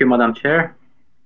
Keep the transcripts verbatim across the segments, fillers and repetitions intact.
you, Madam Chair.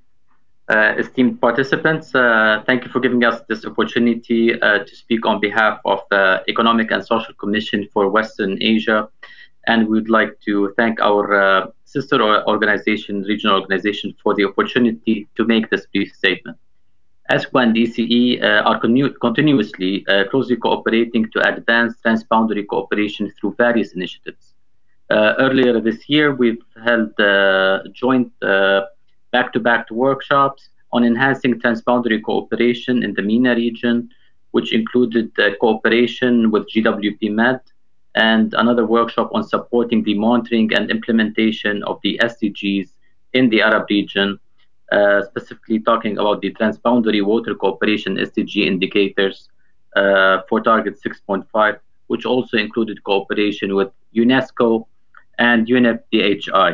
Uh, esteemed participants, uh, thank you for giving us this opportunity uh, to speak on behalf of the Economic and Social Commission for Western Asia. And we'd like to thank our uh, sister organization, regional organization, for the opportunity to make this brief statement. ESCWA and E C E uh, are continu continuously uh, closely cooperating to advance transboundary cooperation through various initiatives. Uh, earlier this year, we've held uh, joint uh, back-to-back workshops on enhancing transboundary cooperation in the MENA region, which included uh, cooperation with G W P Med, and another workshop on supporting the monitoring and implementation of the S D Gs in the Arab region, uh, specifically talking about the transboundary water cooperation S D G indicators uh, for target six point five, which also included cooperation with UNESCO and U N F D H I.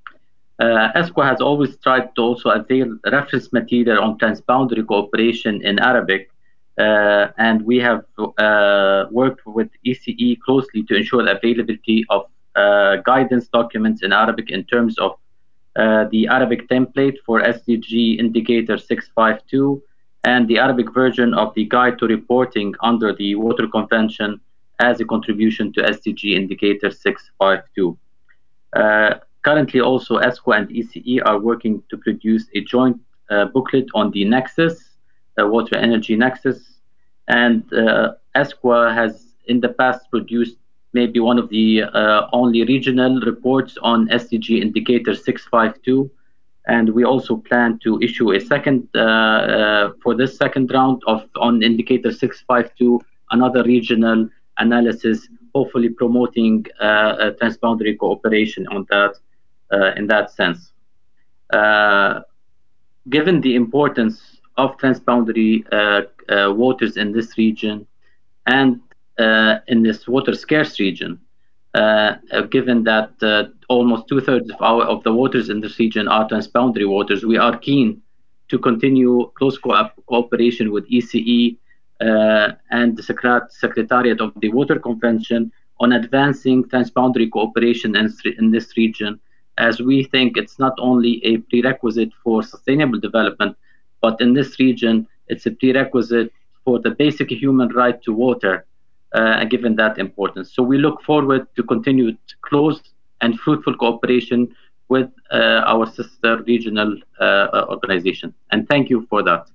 Uh, ESCWA has always tried to also avail reference material on transboundary cooperation in Arabic, uh, and we have uh, worked with E C E closely to ensure the availability of uh, guidance documents in Arabic in terms of uh, the Arabic template for S D G indicator six five two and the Arabic version of the guide to reporting under the Water Convention as a contribution to S D G indicator six five two. Uh, currently, also ESCWA and E C E are working to produce a joint uh, booklet on the Nexus, the water energy Nexus, and uh, ESCWA has in the past produced maybe one of the uh, only regional reports on S D G indicator six five two, and we also plan to issue a second uh, uh, for this second round of on indicator six five two, another regional analysis, hopefully promoting uh, uh, transboundary cooperation on that uh, in that sense. Uh, given the importance of transboundary uh, uh, waters in this region and uh, in this water scarce region, uh, uh, given that uh, almost two-thirds of our of the waters in this region are transboundary waters, we are keen to continue close co cooperation with E C E uh, and the Secret Secretariat of the Water Convention on advancing transboundary cooperation in, in this region, as we think it's not only a prerequisite for sustainable development, but in this region, it's a prerequisite for the basic human right to water, uh, given that importance. So we look forward to continued close and fruitful cooperation with uh, our sister regional uh, organization. And thank you for that.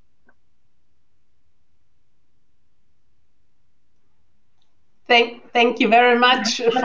Thank, thank you very much.